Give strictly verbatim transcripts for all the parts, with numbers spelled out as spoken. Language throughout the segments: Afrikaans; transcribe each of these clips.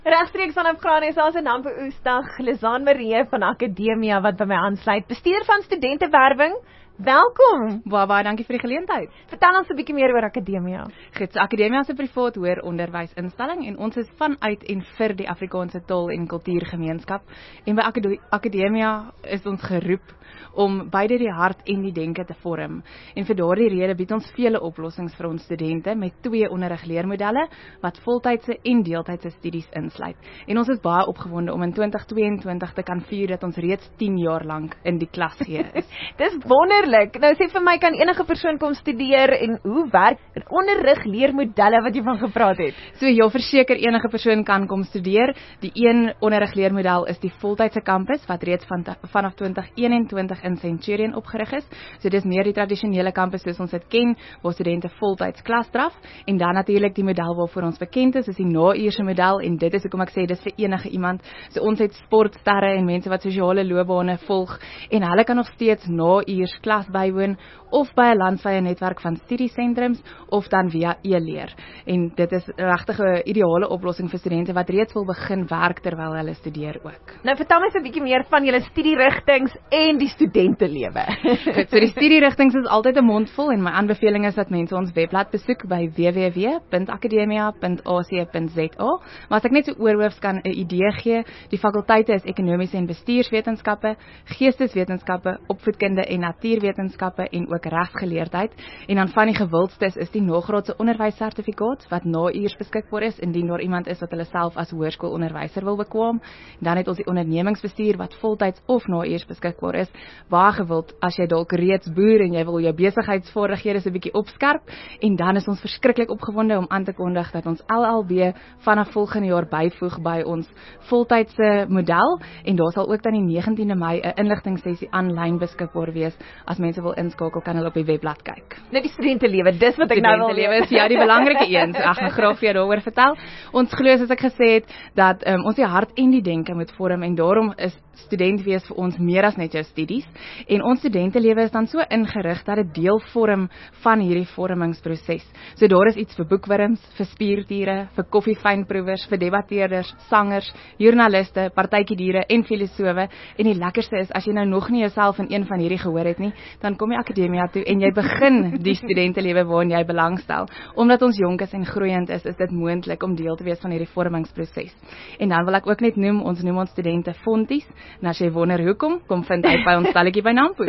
Regstreeks vanaf Graan S A se Nampo Oesdag, Lizaan Marie van Akademia wat by my aansluit, bestuurder van studentewerwing. Welkom. Baie baie dankie vir die geleentheid. Vertel ons 'n bietjie meer oor Akademia. Goed, so Akademia is 'n privaat hoër onderwysinstelling en ons is vanuit en vir die Afrikaanse taal en kultuurgemeenskap. En by Akademia is ons geroep om beide die hart en die denke te vorm. En vir daardie rede bied ons vele oplossings vir ons studente met twee onderrigleermodelle wat voltydse en deeltydse studies insluit. En ons is baie opgewonde om in twintig tweeëntwintig te kan vier dat ons reeds tien jaar lank in die klas gee is. Dis wonderlik. Nou sê vir my, kan enige persoon kom studeer en hoe werk onderrigleermodelle wat jy van gepraat het? So ja, verseker enige persoon kan kom studeer. Die een onderrigleermodel is die voltydse kampus wat reeds van vanaf twintig eenentwintig in Centurion opgerig is. So dis meer die tradisionele kampus soos ons dit ken, waar studente voltyds klas draf. En dan natuurlik die model waarvoor ons bekend is, is die na-uurse model en dit is hoekom ek sê dis vir enige iemand. So ons het sportsterre en mense wat sosiale loopbane volg en hulle kan nog steeds na-uurs klas bywoon of by 'n landwyse netwerk van studiesentrums of dan via e-leer. En dit is regtig 'n ideale oplossing vir studente wat reeds wil begin werk terwyl hulle studeer ook. Nou vertel my 'n bietjie meer van julle studierigtings en die studentelewe. So die studierigtings is altyd 'n mond vol en my aanbeveling is dat mense ons webblad besoek by w w w punt akademia punt a c punt z a. Maar as ek net so oorhoofs kan 'n idee gee, die fakulteite is ekonomiese en bestuurswetenskappe, geesteswetenskappe, opvoedkunde en natuurwetenskappe en ook regsgeleerdheid. En dan van die gewildstes is die nagraadse onderwyssertifikaat wat na-uurs beskikbaar is indien daar iemand is wat hulle self as hoërskoolonderwyser wil bekwam. Dan het ons die ondernemingsbestuur wat voltyds of na-uurs beskikbaar is. Baie gewild as jy dalk reeds boer en jy wil jou besigheidsvaardighede so 'n bietjie opskerp. En dan is ons verskriklik opgewonde om aan te kondig dat ons L L B vanaf volgende jaar byvoeg by ons voltydse model en daar sal ook dan die negentiende Mei 'n inligtingsessie aanlyn beskikbaar wees. As mense wil inskakel, kan hulle op die webblad kyk. Nou die studentelewe, dis wat ek nou wil weet. Is ja die belangrike een. So ek gaan graag vir jou daaroor vertel. Ons glo soos ek gesê het dat um, ons die hart en die denke moet vorm en daarom is student wees vir ons meer as net jou studies. En ons studentelewe is dan so ingerig dat dit deel vorm van hierdie vormingsproses. So daar is iets vir boekwurms, vir spierdiere, vir koffiefynproevers, vir debatteerders, sangers, joernaliste, partytjiediere en filosowe. En die lekkerste is as jy nou nog nie jouself in een van hierdie gehoor het nie, dan kom jy Akademia toe en jy begin die studentelewe waarin jy belangstel. Omdat ons jonk is en groeiend is, is dit moontlik om deel te wees van hierdie vormingsproses. En dan wil ek ook net noem, ons noem ons studente Fonties. En as jy wonder hoekom, kom vind uit by ons stalletjie by Nampo.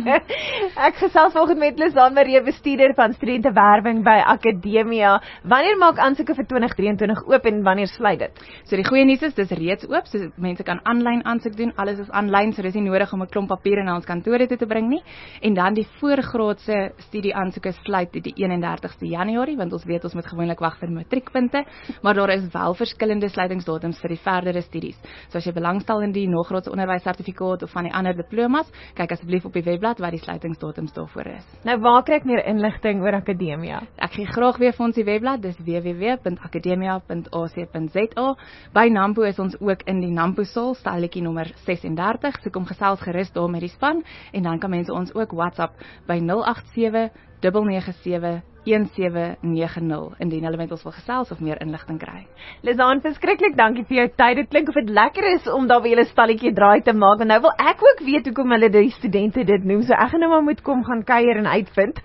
Ek gesels vanoggend met Lizaan Marie, bestuurder van studentewerwing by Akademia. Wanneer maak aansoeke vir twintig drieëntwintig oop en wanneer sluit dit? So die goeie nuus is dis reeds oop, so mense kan aanlyn aansoek doen. Alles is aanlyn, so dis nie nodig om 'n klomp papiere na ons kantore toe te bring nie. En dan die voorgraadse studieaansoeke sluit die eenendertigste Januarie, want ons weet ons moet gewoonlik wag vir matriekpunte, maar daar is wel verskillende sluitingsdatums vir die verdere studies. So as jy belangstel in die nagraadse onderwyssertifikaat of van die ander diplomas, kyk asseblief op die webblad wat die sluitingsdatums daarvoor is. Nou waar kry ek meer inligting oor Akademia? Ek gee graag weer vir ons die webblad, dis w w w punt akademia punt a c punt z a. By Nampo is ons ook in die Nampo saal, stalletjie nommer ses en dertig, so kom gesels gerus daar met die span en dan kan mense ons ook WhatsApp by nul agt sewe nege nege sewe een sewe nege nul indien hulle met ons wil gesels of meer inligting kry. Lizaan, verskriklik dankie vir jou tyd. Dit klink of dit lekker is om daar by julle stalletjie draai te maak, want nou wil ek ook weet hoekom hulle die studente dit noem. So ek gaan nou maar moet kom gaan kuier en uitvind.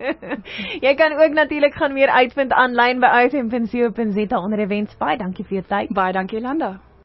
Jy kan ook natuurlik gaan meer uitvind aanlyn by i f m punt co punt z a onder events. Baie dankie vir jou tyd. Baie dankie Jolanda.